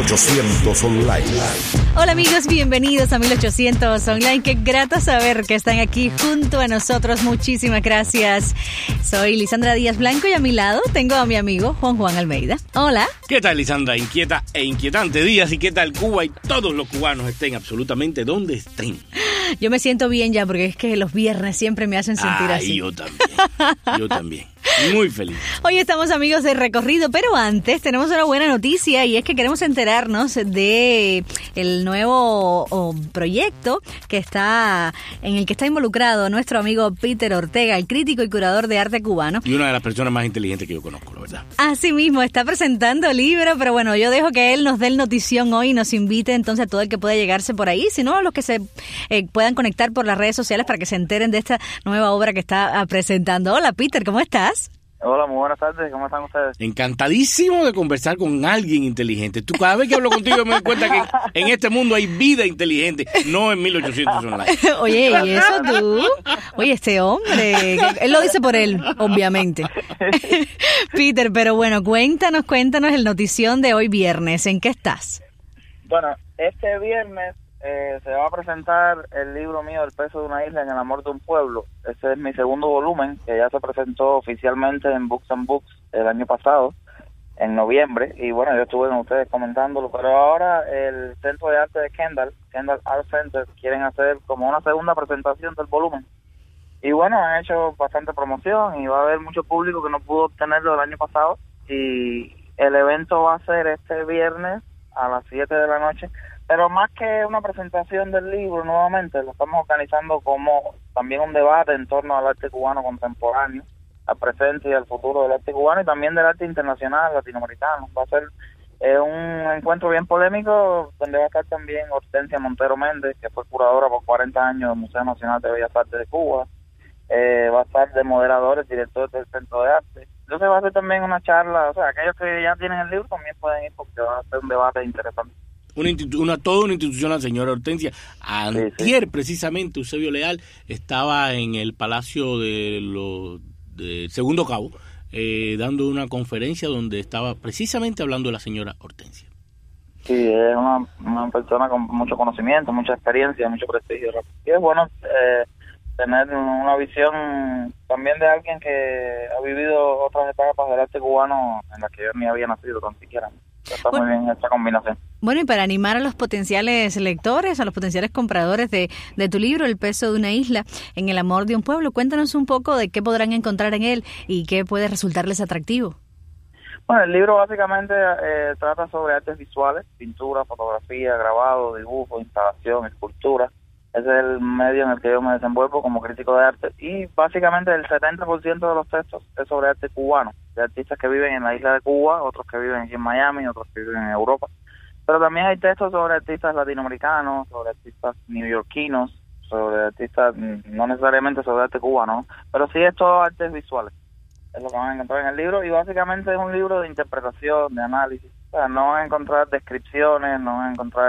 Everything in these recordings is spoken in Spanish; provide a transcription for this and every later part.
1800 Online. Hola amigos, bienvenidos a 1800 Online. Qué grato saber que están aquí junto a nosotros. Muchísimas gracias. Soy Lisandra Díaz Blanco y a mi lado tengo a mi amigo Juan Almeida. Hola. ¿Qué tal, Lisandra? Inquieta e inquietante días. ¿Y qué tal Cuba y todos los cubanos estén absolutamente donde estén? Yo me siento bien ya porque es que los viernes siempre me hacen sentir así. Yo también. Muy feliz. Hoy estamos amigos de recorrido, pero antes tenemos una buena noticia y es que queremos enterarnos de el nuevo proyecto en el que está involucrado nuestro amigo Peter Ortega, el crítico y curador de arte cubano. Y una de las personas más inteligentes que yo conozco, la verdad. Así mismo, está presentando el libro, pero bueno, yo dejo que él nos dé el notición hoy y nos invite entonces a todo el que pueda llegarse por ahí, sino a los que se puedan conectar por las redes sociales para que se enteren de esta nueva obra que está presentando. Hola Peter, ¿cómo estás? Hola, muy buenas tardes, ¿cómo están ustedes? Encantadísimo de conversar con alguien inteligente. Tú, cada vez que hablo contigo me doy cuenta que en este mundo hay vida inteligente, no en 1800 Online. Oye, ¿y eso tú? Oye, este hombre, él lo dice por él, obviamente. Peter, pero bueno, cuéntanos el notición de hoy viernes, ¿en qué estás? Bueno, este viernes se va a presentar el libro mío, El peso de una isla en el amor de un pueblo. Ese es mi segundo volumen, que ya se presentó oficialmente en Books and Books el año pasado, en noviembre, y bueno, yo estuve con ustedes comentándolo, pero ahora el Centro de Arte de Kendall Art Center, quieren hacer como una segunda presentación del volumen. Y bueno, han hecho bastante promoción y va a haber mucho público que no pudo obtenerlo el año pasado, y el evento va a ser este viernes a las 7 de la noche. Pero más que una presentación del libro, nuevamente, lo estamos organizando como también un debate en torno al arte cubano contemporáneo, al presente y al futuro del arte cubano y también del arte internacional latinoamericano. Va a ser un encuentro bien polémico donde va a estar también Hortensia Montero Méndez, que fue curadora por 40 años del Museo Nacional de Bellas Artes de Cuba. Va a estar de moderadores, directores del Centro de Arte. Entonces va a ser también una charla, o sea, aquellos que ya tienen el libro también pueden ir porque va a ser un debate interesante. Toda una institución, la señora Hortensia. Antier, sí. Precisamente, Eusebio Leal estaba en el Palacio de Segundo Cabo dando una conferencia donde estaba precisamente hablando de la señora Hortensia. Sí, es una persona con mucho conocimiento, mucha experiencia, mucho prestigio. Y es bueno tener una visión también de alguien que ha vivido otras etapas del arte cubano en las que yo ni había nacido tan siquiera. Está muy bien esta combinación. Bueno, y para animar a los potenciales lectores, a los potenciales compradores de tu libro, El peso de una isla en el amor de un pueblo, cuéntanos un poco de qué podrán encontrar en él y qué puede resultarles atractivo. Bueno, el libro básicamente trata sobre artes visuales, pintura, fotografía, grabado, dibujo, instalación, escultura. Ese es el medio en el que yo me desenvuelvo como crítico de arte y básicamente el 70% de los textos es sobre arte cubano, de artistas que viven en la isla de Cuba, otros que viven aquí en Miami, otros que viven en Europa. Pero también hay textos sobre artistas latinoamericanos, sobre artistas neoyorquinos, sobre artistas, no necesariamente sobre arte cubano, pero sí es todo artes visuales. Es lo que van a encontrar en el libro y básicamente es un libro de interpretación, de análisis. O sea, no van a encontrar descripciones, no van a encontrar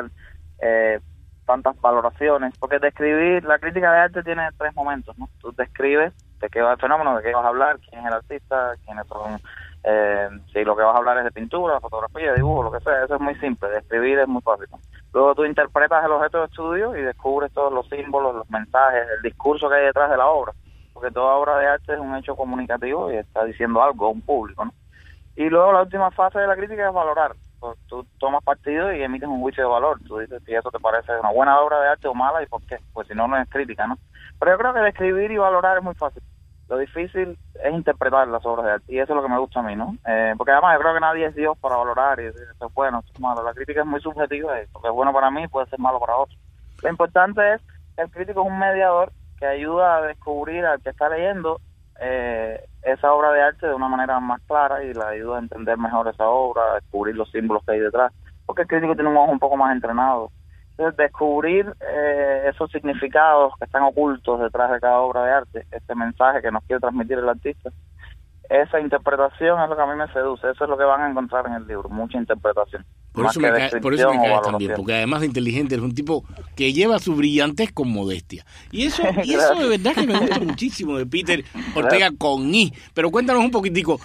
tantas valoraciones, porque describir, la crítica de arte tiene 3 momentos, ¿no? Tú describes de qué va el fenómeno, de qué vas a hablar, quién es el artista, quiénes son, si lo que vas a hablar es de pintura, fotografía, dibujo, lo que sea, eso es muy simple, describir es muy fácil, ¿no? Luego tú interpretas el objeto de estudio y descubres todos los símbolos, los mensajes, el discurso que hay detrás de la obra, porque toda obra de arte es un hecho comunicativo y está diciendo algo a un público, ¿no? Y luego la última fase de la crítica es valorar. Pues tú tomas partido y emites un juicio de valor. Tú dices si eso te parece una buena obra de arte o mala y por qué. Pues si no, no es crítica, ¿no? Pero yo creo que describir y valorar es muy fácil. Lo difícil es interpretar las obras de arte y eso es lo que me gusta a mí, ¿no? Porque además yo creo que nadie es Dios para valorar y decir esto es bueno, esto es malo. La crítica es muy subjetiva y lo que es bueno para mí puede ser malo para otros. Lo importante es que el crítico es un mediador que ayuda a descubrir al que está leyendo esa obra de arte de una manera más clara y la ayuda a entender mejor esa obra, a descubrir los símbolos que hay detrás, porque el crítico tiene un ojo un poco más entrenado. Entonces, descubrir esos significados que están ocultos detrás de cada obra de arte, este mensaje que nos quiere transmitir el artista, esa interpretación es lo que a mí me seduce, eso es lo que van a encontrar en el libro, mucha interpretación. Por más eso que me cae descripción o también, valoración. porque además de inteligente es un tipo que lleva su brillantez con modestia. Y eso de verdad que me gusta muchísimo de Peter Ortega con I. Pero cuéntanos un poquitico,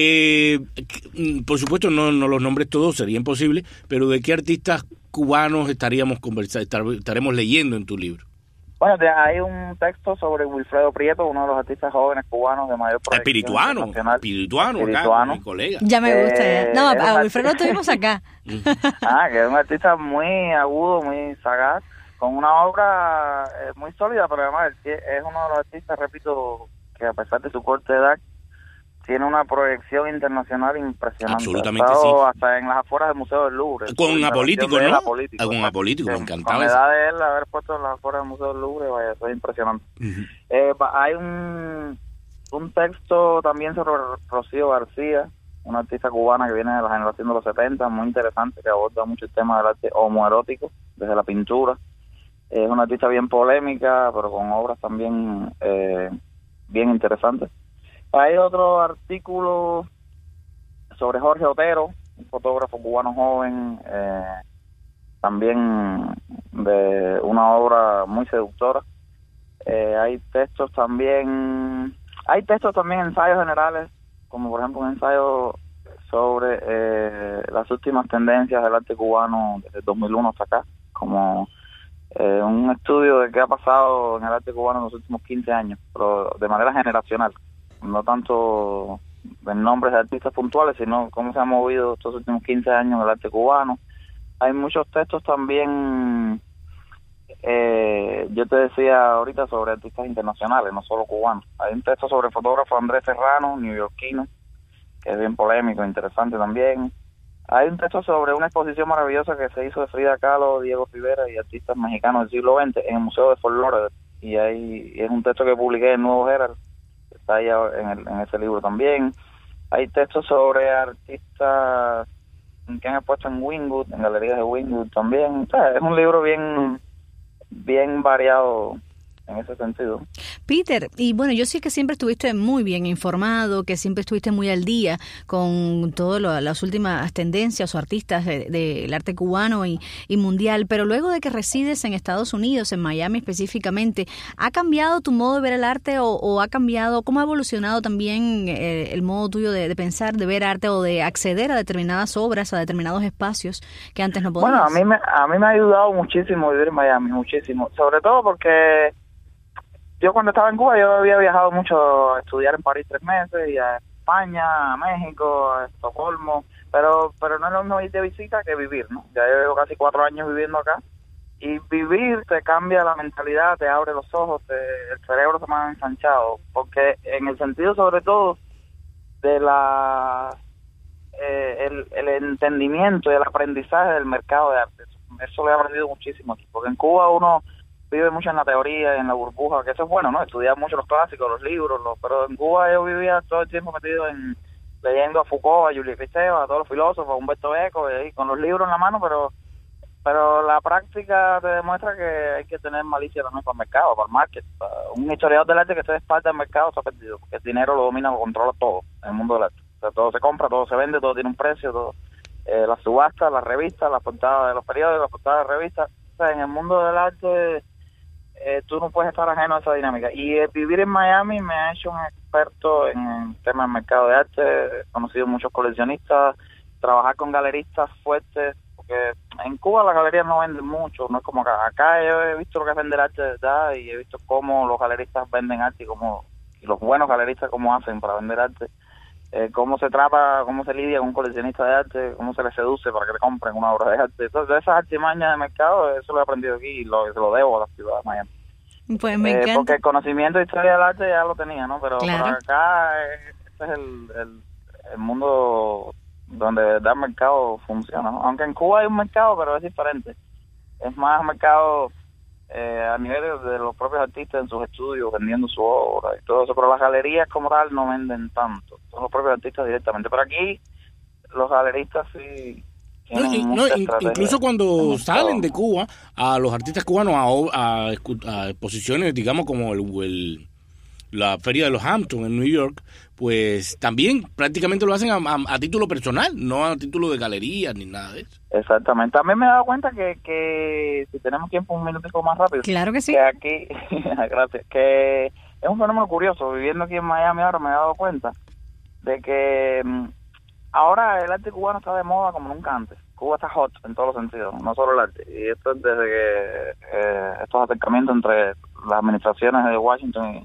por supuesto no los nombres todos, sería imposible, pero ¿de qué artistas cubanos estaremos leyendo en tu libro? Bueno, hay un texto sobre Wilfredo Prieto, uno de los artistas jóvenes cubanos de mayor proyección internacional. Espirituano, acá, mi colega. Ya me gusta, ya. No, a Wilfredo lo tuvimos acá. Que es un artista muy agudo, muy sagaz, con una obra muy sólida, pero además es uno de los artistas, repito, que a pesar de su corta edad, tiene una proyección internacional impresionante. Absolutamente sí. Hasta en las afueras del Museo del Louvre. Con Apolítico, ¿no? Con Apolítico, me encantaba. Con la edad de él, haber puesto en las afueras del Museo del Louvre, vaya, eso es impresionante. Hay un texto también sobre Rocío García, una artista cubana que viene de la generación de los 70, muy interesante, que aborda mucho el tema del arte homoerótico, desde la pintura. Es una artista bien polémica, pero con obras también bien interesantes. Hay otro artículo sobre Jorge Otero, un fotógrafo cubano joven, también de una obra muy seductora. Hay textos también, ensayos generales, como por ejemplo un ensayo sobre las últimas tendencias del arte cubano desde 2001 hasta acá, como un estudio de qué ha pasado en el arte cubano en los últimos 15 años, pero de manera generacional. No tanto en nombres de artistas puntuales, sino cómo se ha movido estos últimos 15 años el arte cubano. Hay muchos textos también, yo te decía ahorita, sobre artistas internacionales, no solo cubanos. Hay un texto sobre el fotógrafo Andrés Serrano, neoyorquino, que es bien polémico, interesante también. Hay un texto sobre una exposición maravillosa que se hizo de Frida Kahlo, Diego Rivera y artistas mexicanos del siglo XX en el Museo de Fort Lauderdale. Y es un texto que publiqué en Nuevo Herald, está ahí en ese libro también. Hay textos sobre artistas que han expuesto en Wynwood, en galerías de Wynwood también. O sea, es un libro bien variado en ese sentido. Peter, y bueno, yo sé que siempre estuviste muy bien informado, que siempre estuviste muy al día con todas las últimas tendencias o artistas del arte cubano y mundial, pero luego de que resides en Estados Unidos, en Miami específicamente, ¿ha cambiado tu modo de ver el arte o ha cambiado, cómo ha evolucionado también el modo tuyo de pensar, de ver arte o de acceder a determinadas obras, a determinados espacios que antes no podías? Bueno, a mí me ha ayudado muchísimo vivir en Miami, muchísimo, sobre todo porque yo cuando estaba en Cuba, yo había viajado mucho a estudiar en París 3 meses, y a España, a México, a Estocolmo, pero no es lo mismo ir de visita que vivir, ¿no? Ya llevo casi 4 años viviendo acá, y vivir te cambia la mentalidad, te abre los ojos, el cerebro se me ha ensanchado, porque en el sentido sobre todo de el entendimiento y el aprendizaje del mercado de arte, eso lo he aprendido muchísimo aquí, porque en Cuba uno vive mucho en la teoría y en la burbuja, que eso es bueno, ¿no? Estudiar mucho los clásicos, los libros, pero en Cuba yo vivía todo el tiempo metido leyendo a Foucault, a Julius Kristeva, a todos los filósofos, a Humberto Eco, y con los libros en la mano, pero la práctica te demuestra que hay que tener malicia también para el mercado, para el market. Un historiador del arte que esté de espalda del mercado está perdido, porque el dinero lo domina, lo controla todo en el mundo del arte. O sea, todo se compra, todo se vende, todo tiene un precio, todo. Las subastas, las revistas, las portadas de los periódicos, las portadas de revistas. O sea, en el mundo del arte tú no puedes estar ajeno a esa dinámica. Y vivir en Miami me ha hecho un experto en el tema del mercado de arte. He conocido muchos coleccionistas, trabajar con galeristas fuertes, porque en Cuba las galerías no venden mucho, no es como acá. Acá yo he visto lo que es vender arte de verdad, y he visto cómo los galeristas venden arte y los buenos galeristas cómo hacen para vender arte. Cómo se trata, cómo se lidia con un coleccionista de arte, cómo se le seduce para que le compren una obra de arte. Entonces, esas artimañas de mercado, eso lo he aprendido aquí y se lo debo a la ciudad de Miami. Pues me encanta. Porque el conocimiento de historia del arte ya lo tenía, ¿no? Pero claro, acá este es el mundo donde de verdad el mercado funciona, ¿no? Aunque en Cuba hay un mercado, pero es diferente. Es más mercado a nivel de los propios artistas en sus estudios vendiendo su obra y todo eso, pero las galerías como tal no venden tanto, son los propios artistas directamente, pero aquí los galeristas sí incluso cuando salen de Cuba a los artistas cubanos a exposiciones, digamos, como la Feria de los Hamptons en New York, pues también prácticamente lo hacen a título personal, no a título de galería ni nada de eso. Exactamente. También me he dado cuenta que si tenemos tiempo un minutico más rápido. Claro que sí. Que aquí, gracias, que es un fenómeno curioso. Viviendo aquí en Miami ahora me he dado cuenta de que ahora el arte cubano está de moda como nunca antes. Cuba está hot en todos los sentidos, no solo el arte. Y esto es desde que estos acercamientos entre las administraciones de Washington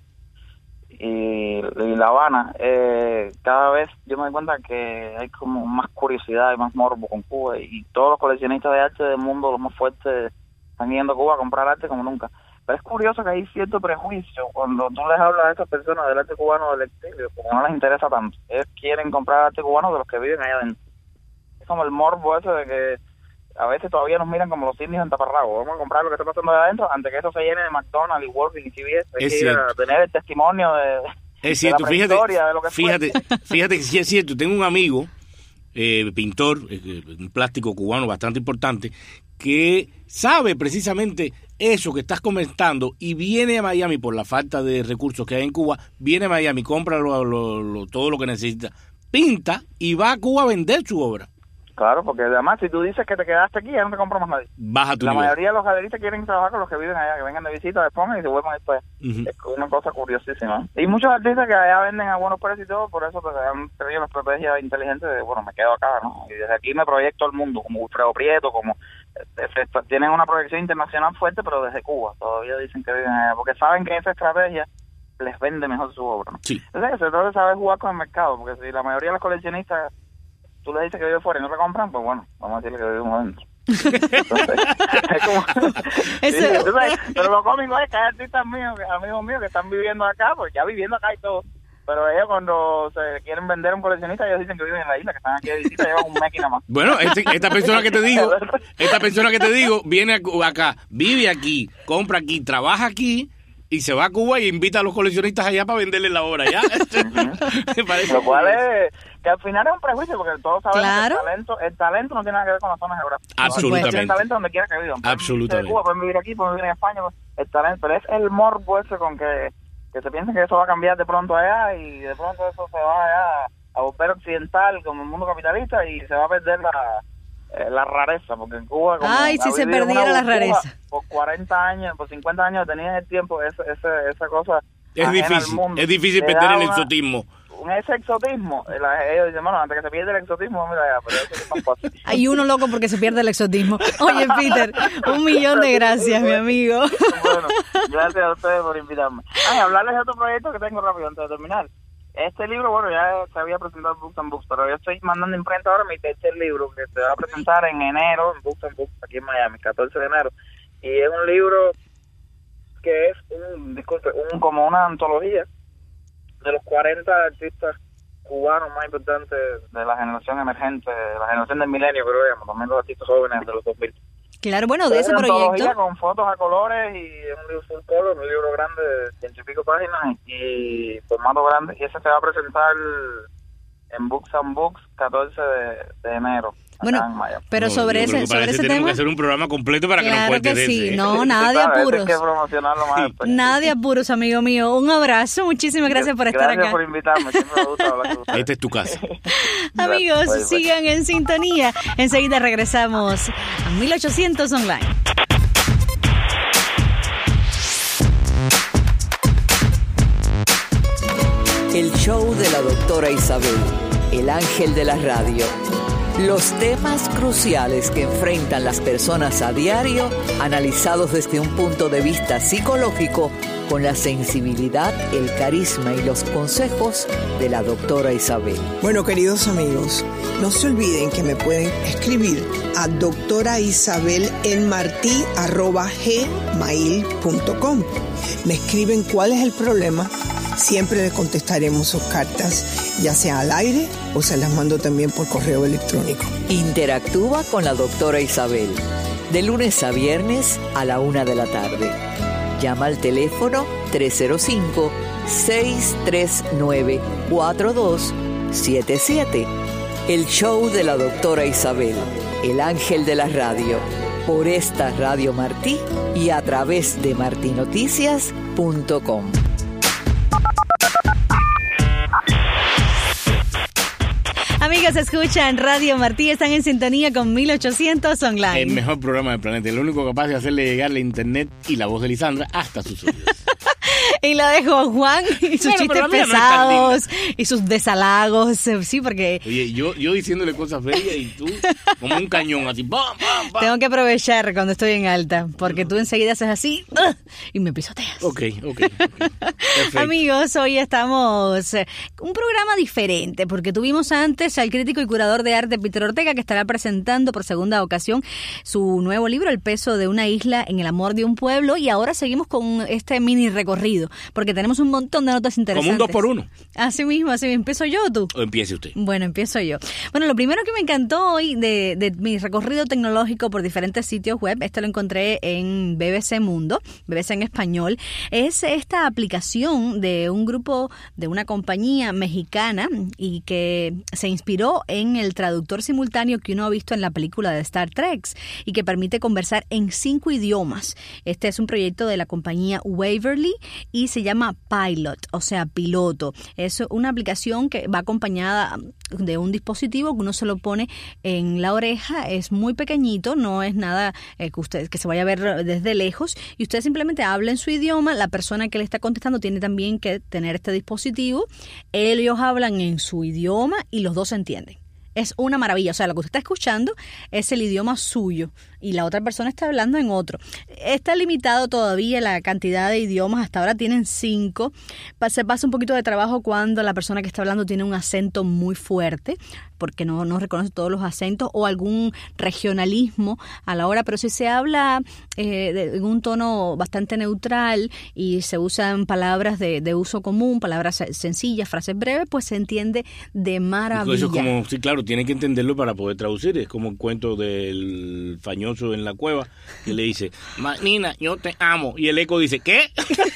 y La Habana, cada vez yo me doy cuenta que hay como más curiosidad y más morbo con Cuba, y todos los coleccionistas de arte del mundo, los más fuertes, están yendo a Cuba a comprar arte como nunca. Pero es curioso que hay cierto prejuicio cuando tú les hablas a estas personas del arte cubano del exilio, como no les interesa tanto. Ellos quieren comprar arte cubano de los que viven allá adentro. Es como el morbo ese de que a veces todavía nos miran como los indios en taparrabos. Vamos a comprar lo que está pasando de adentro antes que eso se llene de McDonald's y Walgreens y CVS. Hay que ir a tener el testimonio es cierto, de la historia, de lo que fíjate que sí es cierto. Tengo un amigo, pintor, un plástico cubano bastante importante, que sabe precisamente eso que estás comentando y viene a Miami por la falta de recursos que hay en Cuba, viene a Miami, compra todo lo que necesita, pinta y va a Cuba a vender su obra. Claro, porque además si tú dices que te quedaste aquí, ya no te compra más nadie. Baja tu La nivel. mayoría de los galeristas quieren trabajar con los que viven allá, que vengan de visita, después y se vuelvan después. Es una cosa curiosísima. Y muchos artistas que allá venden a buenos precios y todo, por eso han tenido una estrategia inteligente de, bueno, me quedo acá, ¿no? Y desde aquí me proyecto al mundo, como Wilfredo Prieto, como... tienen una proyección internacional fuerte, pero desde Cuba. Todavía dicen que viven allá, porque saben que esa estrategia les vende mejor su obra, ¿no? Sí. Entonces se trata de saber jugar con el mercado, porque si la mayoría de los coleccionistas tú le dices que vive fuera y no te compran, pues bueno, vamos a decirle que vivimos adentro. Entonces, es como... Entonces, pero lo cómico es que hay artistas míos, amigos míos que están viviendo acá, pues ya viviendo acá y todo, pero ellos cuando se quieren vender a un coleccionista, ellos dicen que viven en la isla, que están aquí de visita, llevan un mes y nada más. Bueno, esta persona que te digo, viene acá, vive aquí, compra aquí, trabaja aquí, y se va a Cuba y invita a los coleccionistas allá para venderle la obra, ¿ya? Me parece lo cual es que al final es un prejuicio, porque todos sabemos claro. que el talento no tiene nada que ver con la zona geográfica. Absolutamente. Tienen talento donde quiera que vivan. Absolutamente. De Cuba, pueden vivir aquí, pueden vivir en España, pues, el talento, pero es el morbo ese con que se piensa que eso va a cambiar de pronto allá, y de pronto eso se va allá a volver occidental como el mundo capitalista, y se va a perder la rareza, porque en Cuba... Como ay, si se perdiera la rareza. Por 40 años, por 50 años tenías el tiempo, esa cosa... Es difícil perder el exotismo. Ese exotismo, ellos dicen, bueno, antes que se pierda el exotismo, mira ya, pero eso es tan fácil. Hay uno loco porque se pierde el exotismo. Oye, Peter, 1.000.000 de gracias, mi amigo. Bueno, gracias a ustedes por invitarme. Hablarles de otro proyecto que tengo rápido antes de terminar. Este libro, bueno, ya se había presentado en Books and Books, pero yo estoy mandando imprenta ahora mi tercer libro, que se va a presentar en enero en Books and Books, aquí en Miami, 14 de enero. Y es un libro que es como una antología de los 40 artistas cubanos más importantes de la generación emergente, de la generación del milenio, creo que llamo, también los artistas jóvenes de los 2000. Claro, bueno, de ese proyecto. Con fotos a colores, y es un libro full color, un libro grande de 100 y pico páginas y formato grande, y ese se va a presentar en Books and Books 14 de enero. Bueno, pero sobre ese tema tenemos que hacer un programa completo para que nos cuentes de sí. ese. No, nada de apuros. Hay que promocionarlo más. Nada de apuros, amigo mío. Un abrazo, muchísimas gracias por estar acá. Gracias por invitarme, siempre me gusta hablar con ustedes. Esta es tu casa. Amigos, sigan en sintonía. Enseguida regresamos a 1800 Online. El show de la doctora Isabel, el ángel de la radio. Los temas cruciales que enfrentan las personas a diario, analizados desde un punto de vista psicológico, con la sensibilidad, el carisma y los consejos de la doctora Isabel. Bueno, queridos amigos, no se olviden que me pueden escribir a doctoraisabelelmarti@gmail.com. Me escriben cuál es el problema. Siempre les contestaremos sus cartas, ya sea al aire o se las mando también por correo electrónico. Interactúa con la doctora Isabel, de lunes a viernes a la 1 de la tarde. Llama al teléfono 305-639-4277. El show de la doctora Isabel, el ángel de la radio, por esta Radio Martí y a través de martinoticias.com. Amigos, escuchan Radio Martí, están en sintonía con 1800 Online. El mejor programa del planeta, el único capaz de hacerle llegar la internet y la voz de Lisandra hasta sus oídos. Y lo dejo Juan y sus chistes pesados y sus desalagos, sí, porque... Oye, yo diciéndole cosas bellas y tú como un cañón, así, ¡pam, pam, pam! Tengo que aprovechar cuando estoy en alta, porque tú enseguida haces así y me pisoteas. Ok. Amigos, hoy estamos un programa diferente, porque tuvimos antes al crítico y curador de arte Peter Ortega, que estará presentando por segunda ocasión su nuevo libro, El peso de una isla en el amor de un pueblo, y ahora seguimos con este mini recorrido, porque tenemos un montón de notas interesantes. Como un 2x1. Así mismo. ¿Empiezo yo o tú? O empiece usted. Bueno, empiezo yo. Bueno, lo primero que me encantó hoy de mi recorrido tecnológico por diferentes sitios web, esto lo encontré en BBC Mundo, BBC en español, es esta aplicación de un grupo, de una compañía mexicana, y que se inspiró en el traductor simultáneo que uno ha visto en la película de Star Trek y que permite conversar en 5 idiomas. Este es un proyecto de la compañía Waverly y se llama Pilot, o sea, piloto. Es una aplicación que va acompañada de un dispositivo que uno se lo pone en la oreja, es muy pequeñito, no es nada que se vaya a ver desde lejos, y usted simplemente habla en su idioma, la persona que le está contestando tiene también que tener este dispositivo, ellos hablan en su idioma y los dos se entienden. Es una maravilla, o sea, lo que usted está escuchando es el idioma suyo y la otra persona está hablando en otro. Está limitado todavía la cantidad de idiomas, hasta ahora tienen 5. Se pasa un poquito de trabajo cuando la persona que está hablando tiene un acento muy fuerte, porque no reconoce todos los acentos, o algún regionalismo a la hora, pero si se habla en un tono bastante neutral y se usan palabras de uso común, palabras sencillas, frases breves, pues se entiende de maravilla. Eso es como, sí, claro, tiene que entenderlo para poder traducir. Es como el cuento del fañoso en la cueva que le dice, Nina, yo te amo. Y el eco dice, ¿qué?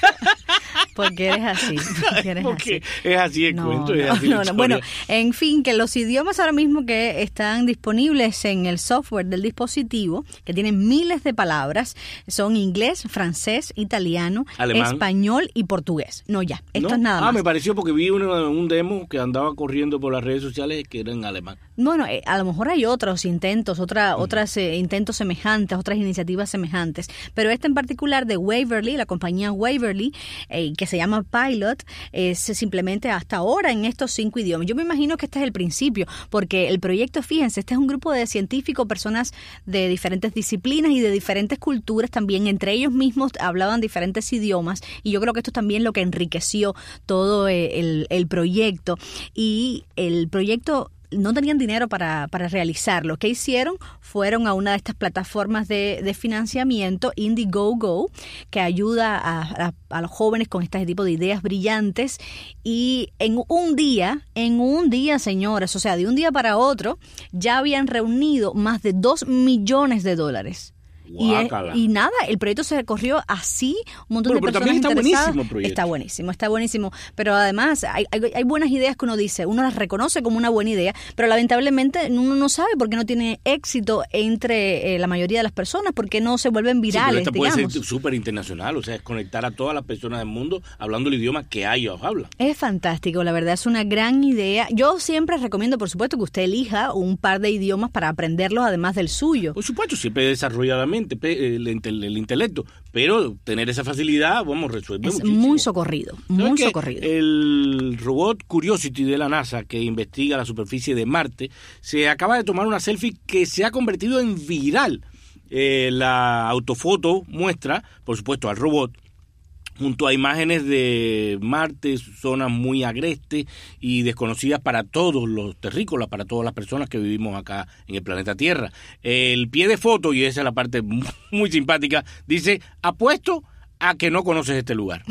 Porque eres así. Porque es así el cuento. Es así la Bueno, en fin, que los idiomas ahora mismo que están disponibles en el software del dispositivo, que tienen miles de palabras, son inglés, francés, italiano, alemán, español y portugués. Esto es nada más. Me pareció porque vi un demo que andaba corriendo por las redes sociales que era en alemán. Bueno, a lo mejor hay otros intentos, otras intentos semejantes, otras iniciativas semejantes, pero este en particular de Waverly, la compañía Waverly, que se llama Pilot, es simplemente hasta ahora en estos 5 idiomas. Yo me imagino que este es el principio, porque el proyecto, fíjense, este es un grupo de científicos, personas de diferentes disciplinas y de diferentes culturas también, entre ellos mismos hablaban diferentes idiomas, y yo creo que esto es también lo que enriqueció todo el proyecto. Y el proyecto no tenían dinero para realizarlo. ¿Qué hicieron? Fueron a una de estas plataformas de financiamiento, Indiegogo, que ayuda a los jóvenes con este tipo de ideas brillantes, y en un día, señores, o sea, de un día para otro, ya habían reunido más de $2 millones. Y nada, el proyecto se corrió así, un montón de personas interesadas. Está buenísimo, pero además hay buenas ideas que uno las reconoce como una buena idea, pero lamentablemente uno no sabe por qué no tiene éxito entre la mayoría de las personas, porque no se vuelven virales, pero puede ser súper internacional, o sea, es conectar a todas las personas del mundo hablando el idioma que ellos hablan. Es fantástico, la verdad, es una gran idea. Yo siempre recomiendo, por supuesto, que usted elija un par de idiomas para aprenderlos además del suyo. Por supuesto, siempre desarrolladamente el intelecto, pero tener esa facilidad, resuelve muchísimo. Muy socorrido. El robot Curiosity de la NASA, que investiga la superficie de Marte, se acaba de tomar una selfie que se ha convertido en viral. La autofoto muestra, por supuesto, al robot junto a imágenes de Marte, zonas muy agrestes y desconocidas para todos los terrícolas, para todas las personas que vivimos acá en el planeta Tierra. El pie de foto, y esa es la parte muy simpática, dice, apuesto a que no conoces este lugar.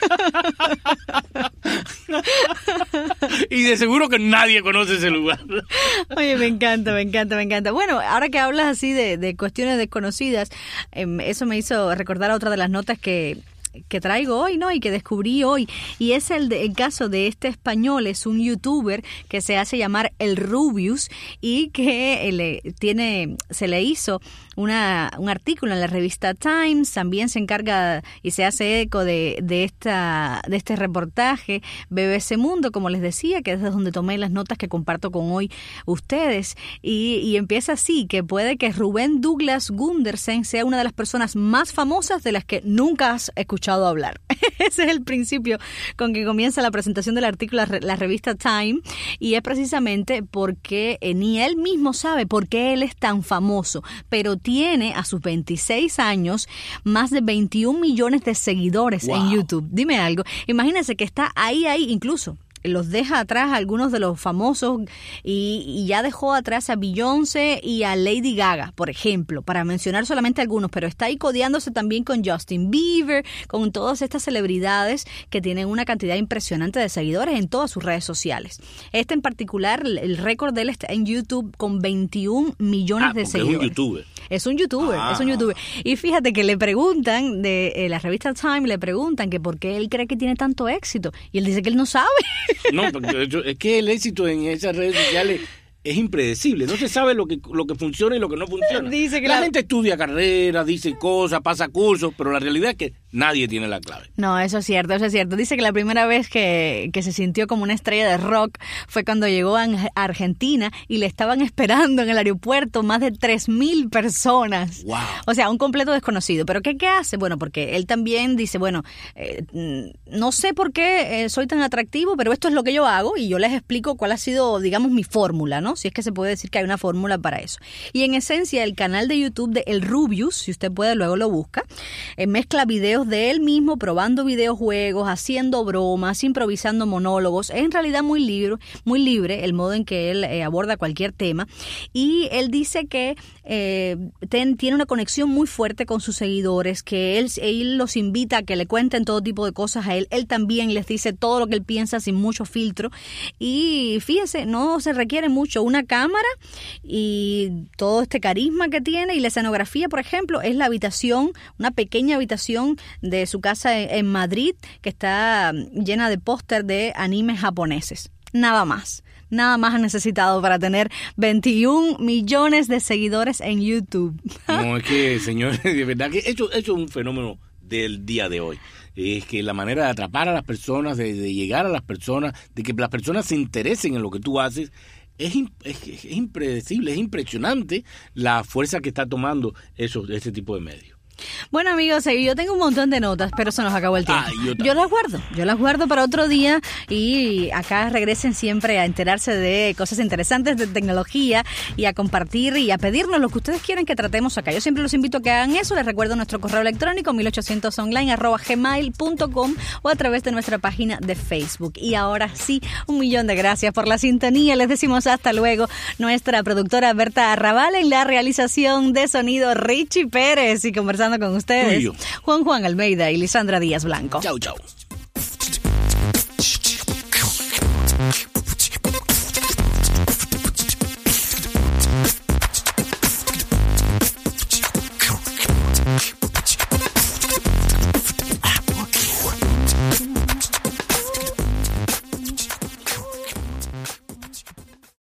Y de seguro que nadie conoce ese lugar. Oye, me encanta. Bueno, ahora que hablas así de cuestiones desconocidas, eso me hizo recordar a otra de las notas que que traigo hoy, ¿no? Y que descubrí hoy. Y es el caso de este español, es un youtuber que se hace llamar El Rubius y que se le hizo un artículo en la revista Times. También se encarga y se hace eco de este reportaje BBC Mundo, como les decía, que es de donde tomé las notas que comparto con hoy ustedes. Y empieza así, que puede que Rubén Douglas Gundersen sea una de las personas más famosas de las que nunca has escuchado hablar. Ese es el principio con que comienza la presentación del artículo la revista Time, y es precisamente porque ni él mismo sabe por qué él es tan famoso, pero tiene a sus 26 años más de 21 millones de seguidores en YouTube. Dime algo, imagínense que está ahí incluso. Los deja atrás a algunos de los famosos y ya dejó atrás a Beyoncé y a Lady Gaga, por ejemplo, para mencionar solamente algunos, pero está ahí codeándose también con Justin Bieber, con todas estas celebridades que tienen una cantidad impresionante de seguidores en todas sus redes sociales. Este en particular, el récord de él está en YouTube con 21 millones de seguidores. Es un youtuber. Y fíjate que le preguntan, de la revista Time, le preguntan que por qué él cree que tiene tanto éxito. Y él dice que él no sabe. No, porque es que el éxito en esas redes sociales es impredecible. No se sabe lo que funciona y lo que no funciona. Dice que la gente estudia carreras, dice cosas, pasa cursos, pero la realidad es que nadie tiene la clave. No, eso es cierto. Dice que la primera vez que se sintió como una estrella de rock fue cuando llegó a Argentina y le estaban esperando en el aeropuerto más de 3,000 personas. Wow. O sea, un completo desconocido. ¿Pero qué hace? Bueno, porque él también dice, no sé por qué soy tan atractivo, pero esto es lo que yo hago y yo les explico cuál ha sido, digamos, mi fórmula, ¿no? Si es que se puede decir que hay una fórmula para eso. Y en esencia, el canal de YouTube de El Rubius, si usted puede, luego lo busca, mezcla videos de él mismo probando videojuegos, haciendo bromas, improvisando monólogos. Es en realidad muy libre el modo en que él aborda cualquier tema. Y él dice que tiene una conexión muy fuerte con sus seguidores, que él los invita a que le cuenten todo tipo de cosas a él. Él también les dice todo lo que él piensa sin mucho filtro. Y fíjese, no se requiere mucho, una cámara y todo este carisma que tiene, y la escenografía, por ejemplo, es la habitación, una pequeña habitación de su casa en Madrid, que está llena de póster de animes japoneses. Nada más ha necesitado para tener 21 millones de seguidores en YouTube. No, es que, señores, de verdad que eso es un fenómeno del día de hoy. Es que la manera de atrapar a las personas, de llegar a las personas, de que las personas se interesen en lo que tú haces, es impredecible, es impresionante la fuerza que está tomando ese tipo de medios. Bueno, amigos, yo tengo un montón de notas, pero se nos acabó el tiempo. Yo las guardo para otro día, y acá regresen siempre a enterarse de cosas interesantes de tecnología y a compartir y a pedirnos lo que ustedes quieren que tratemos acá. Yo siempre los invito a que hagan eso. Les recuerdo nuestro correo electrónico 1800online@gmail.com o a través de nuestra página de Facebook. Y ahora sí, 1,000,000 de gracias por la sintonía. Les decimos hasta luego. Nuestra productora Berta Arrabal, en la realización de sonido Richie Pérez, y conversando con ustedes Juan Almeida y Lisandra Díaz Blanco. Chau.